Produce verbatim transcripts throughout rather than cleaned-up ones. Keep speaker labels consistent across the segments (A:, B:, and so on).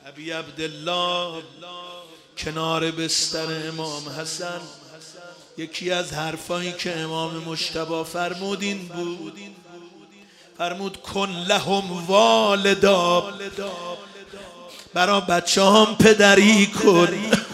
A: ابی عبدالله کنار بستر امام حسن یکی از حرفایی که امام مجتبی فرمودین بود، فرمود کن لهم والدا، برا بچه هم پدری کن.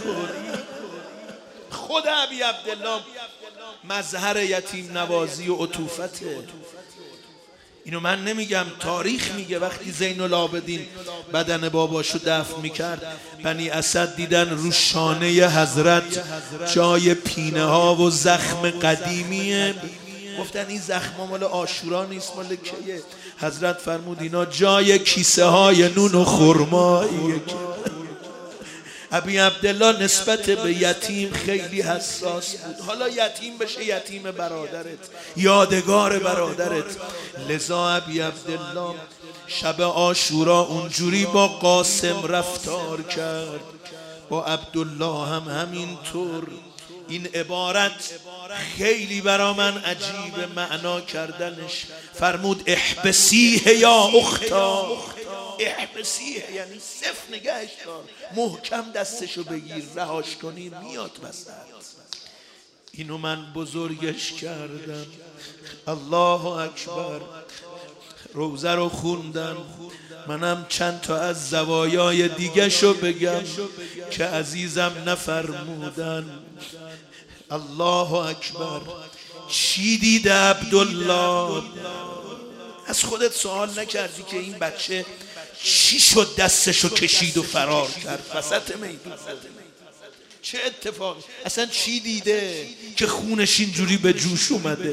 A: خود ابی عبدالله مظهر یتیم نوازی و عطوفته. اینو من نمیگم، تاریخ میگه. وقتی زین العابدین بدن باباشو دفن میکرد، بنی اسد دیدن رو شانه حضرت جای پینه ها و زخم قدیمیه، گفتن این زخم مال عاشورا نیست، مال کیه؟ حضرت فرمود اینا جای کیسه های نون و خرماییه. ابی عبدالله نسبت به یتیم خیلی حساس بود. حالا یتیم بشه یتیم برادرت، یادگار برادرت. لذا ابی عبدالله شب عاشورا اونجوری با قاسم رفتار کرد، با عبدالله هم همینطور. این عبارت خیلی برا من عجیب معنا کردنش. فرمود احبسیه یا اختا، احبسیه یعنی صف نگهش دار، محکم دستشو بگیر، رهاش کنی میاد وسط. اینو من بزرگش کردم. الله اکبر. روزه رو خوندم. منم چند تا از زوایای دیگه شو بگم که عزیزم نفرمودن. الله اکبر. چی دیده عبدالله؟ از خودت سوال نکردی که این بچه چی شد دستشو کشید و فرار کرد وسط میدون؟ چه اتفاقی؟ اصلا چی دیده که خونش اینجوری به جوش اومده؟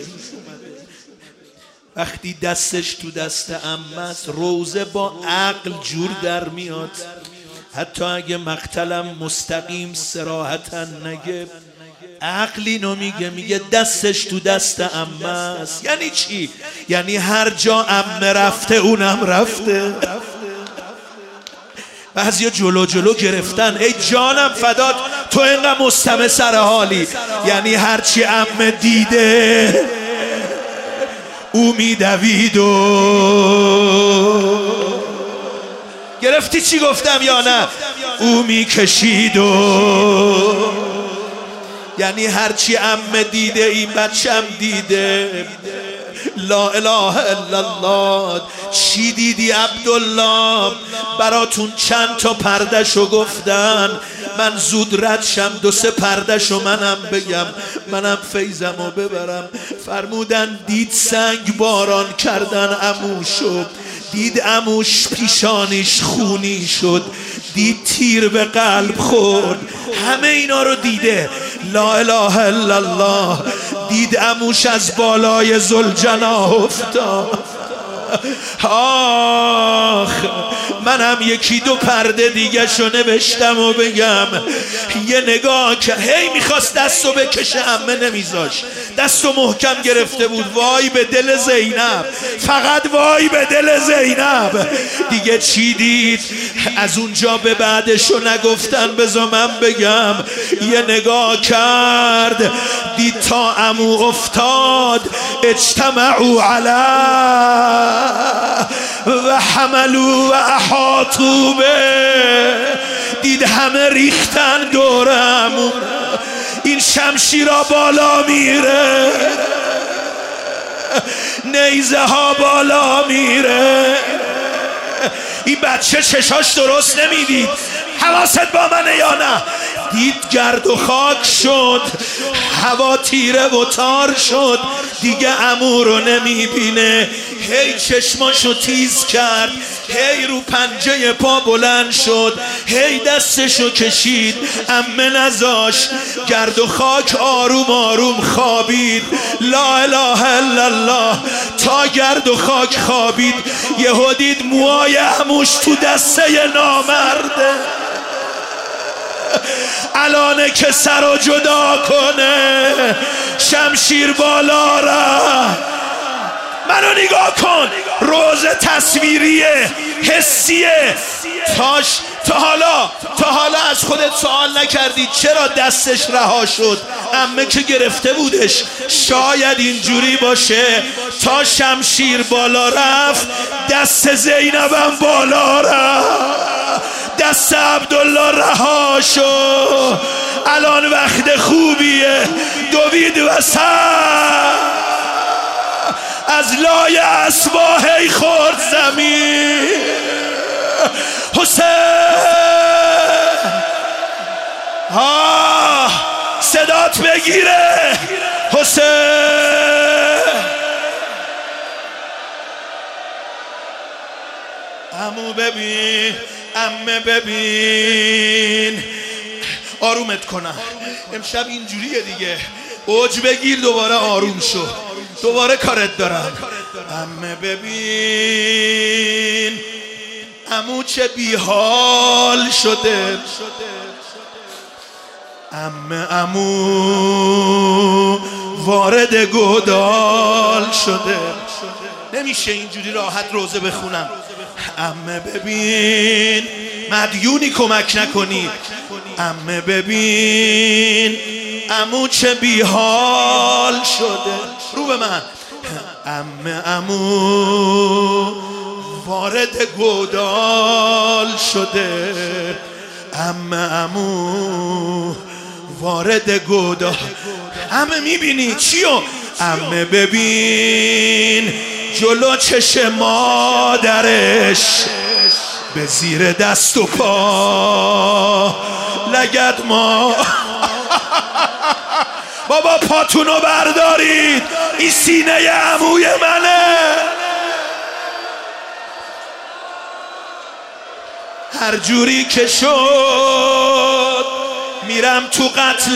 A: وقتی دستش تو دست عمه است، روزه با عقل جور در میاد. حتی اگه مقتلم مستقیم صراحتا نگه، عقلی نو میگه، میگه دستش تو دست عمه است. یعنی چی؟ یعنی هر جا عمه رفته اونم رفته. بعضیا جلو جلو گرفتن، ای جانم فدات، تو اینقدر مستمع سر حالی. یعنی هرچی عمه دیده او میدوید و گرفتی چی گفتم یا نه؟ او میکشید و یعنی هرچی عمه دیده این بچم دیده. لا اله الا الله. چی دیدی عبدالله؟ براتون چند تا پردشو گفتن، من زود رد شم دو سه پردشو منم بگم، منم فیضمو ببرم. فرمودن دید سنگ باران کردن عموشو، دید عموش پیشانیش خونی شد، دید تیر به قلب خورد. همه اینا رو دیده. لا اله الا الله. دید عموش از بالای ذوالجناح افتاد. آخ منم یکی دو پرده دیگه شو نوشتم و بگم. یه نگاه که هی میخواست دستو بکشه، عمه نمیذاش، دستو محکم گرفته بود. وای به دل زینب، فقط وای به دل زینب. دیگه چی دید؟ از اونجا به بعدشو نگفتن، بذار من بگم. یه نگاه کرد، دید تا عمو افتاد، اجتمعوا علی و حملوا و احاطوا به. دید همه ریختن دورم، این شمشیرا بالا میره، نیزه ها بالا میره. این بچه چشاش درست نمیدید. حواست با منه یا نه؟ دید گرد و خاک شد، هوا تیره و تار شد، دیگه عمو رو نمیبینه. هی چشماشو تیز کرد، هی رو پنجه پا بلند شد، هی دستشو کشید، عمه نذاش. گرد و خاک آروم آروم خوابید. لا اله الا الله. تا گرد و خاک خوابید، یهو دید موهای عموش تو دسته نامرده. الانه که سر رو جدا کنه، شمشیر بالا رفت. منو نگاه کن، روز تصویریه، حسیه. تاش تا حالا تا حالا از خودت سوال نکردی چرا دستش رها شد؟ عمه که گرفته بودش. شاید اینجوری باشه تا شمشیر بالا رفت، دست زینبم بالا رفت. دست عبدالله رها شو، الان وقت خوبیه. دوید وسط از لای اسباهی خورد زمین. حسین ها صدات بگیره. حسین عمو ببین، عمه ببین، آرومت کنم. امشب اینجوریه دیگه، اوج بگیر دوباره آروم شو، دوباره کارت دارم. عمه ببین عمو چه بیحال شده. عمه عمو وارد گودال شده. نمیشه اینجوری راحت روزه بخونم. عمه ببین مدیونی کمک نکنی. عمه ببین عمو چه بیحال شده. رو به من. عمه عمو وارد گودال شده. عمه عمو وارد گودال. عمه میبینی چیو؟ عمه ببین جلو چشم مادرش به زیر دست و پا لگد ما. بابا پاتونو بردارید، این سینه عموی منه. هر جوری که شد میرم تو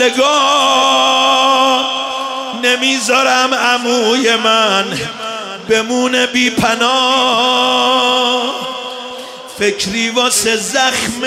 A: قتلگاه، نمیذارم عموی من بمونه بی پناه. فکری واسه زخم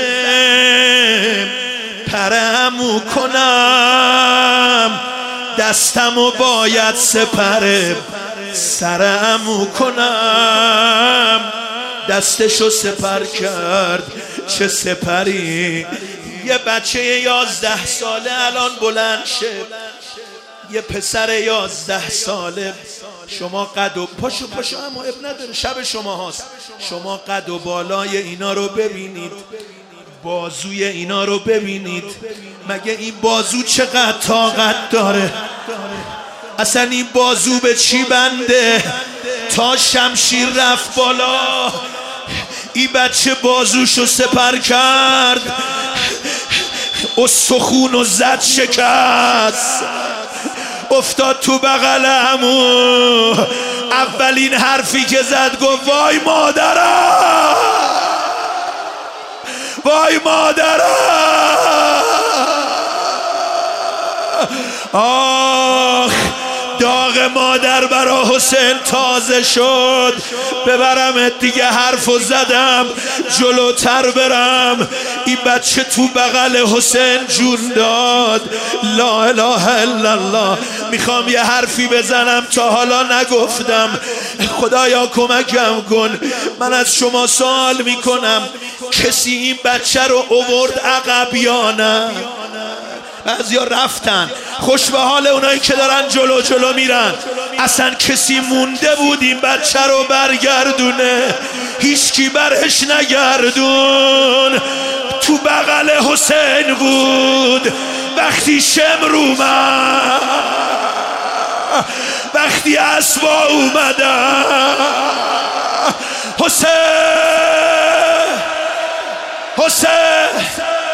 A: پرمو کنم، دستمو باید سپر سرمو کنم. دستشو سپر کرد چه سپری. یه بچه یازده ساله الان بلند شه، یه پسر یازده ساله. شما قد و پاشو پاشو اما اب نداره، شب شما هاست. شما قد و بالای اینا رو ببینید، بازوی اینا رو ببینید. مگه این بازو چقدر طاقت داره؟ اصلا این بازو به چی بنده تا شمشیر رفت بالا؟ این بچه بازوشو سپر کرد، استخون و زد شکست، افتاد تو بغل عمو. اولین حرفی که زد گفت وای مادرم، وای مادرم. آخ داغ مادر برا حسین تازه شد. ببرمت دیگه، حرفو زدم جلوتر برم. این بچه تو بغل حسین جون داد. لا اله الا الله. میخوام یه حرفی بزنم تا حالا نگفتم. خدایا کمکم کن. من از شما سوال میکنم کسی این بچه رو آورد عقب یا نه؟ بعضیا رفتن. خوش به حال اونایی که دارن جلو جلو میرن. اصلا کسی مونده بود این بچه رو برگردونه؟ هیچکی برش نگردون. تو بغل حسین بود وقتی شمر اومد، وقتی اسبا اومدن. حسین حسین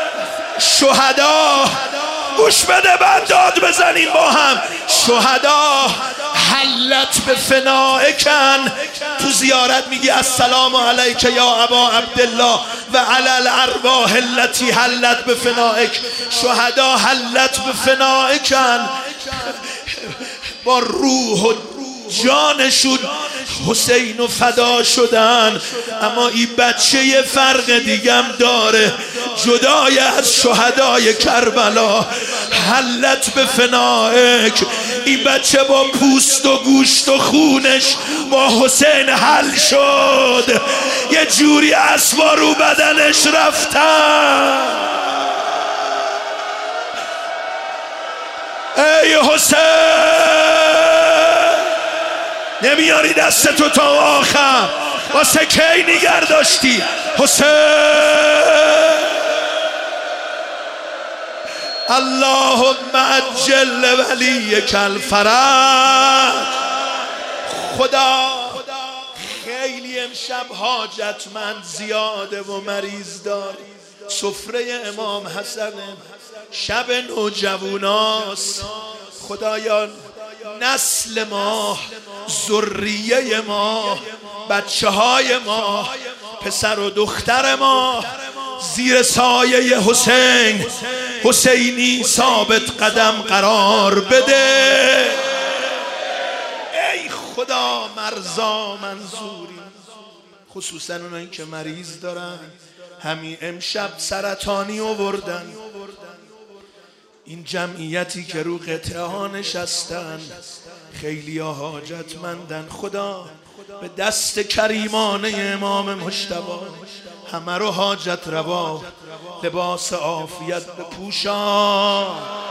A: شهدا گوش بده، بعد داد بزنیم با هم. شهدا حلت به فنائکن. تو زیارت میگی السلام علیک یا ابا عبدالله و علی الارواح التي حلت به فنائک. شهدا حلت به فنائکن، با روح و جانشون حسین و فدا شدن. اما این بچه یه فرق دیگم داره، جدای از شهدای کربلا. حلت به فنائک. این بچه با پوست و گوشت و خونش با حسین حل شد. یه جوری اسبا رو بدنش رفتن. ای حسین نمیاری دستتو تا آخر؟ واسه کی نگر داشتی؟ حسین اللهم عجل ولیک الفرج. خدا خیلی امشب حاجتمند زیاده و مریض داره. سفره امام حسن شب نوجواناست. خدایان نسل ما، ذریه ما، بچه های ما، پسر و دختر ما زیر سایه حسین حسینی ثابت قدم قرار بده. ای خدا مرزا منظوری، خصوصا اونایی که مریض دارن، همین امشب سرطانی آوردن. این جمعیتی که رو قطعه ها نشستن خیلی ها حاجتمندن. خدا به دست کریمانه امام مجتبی همه رو حاجت روا لباس عافیت بپوشان.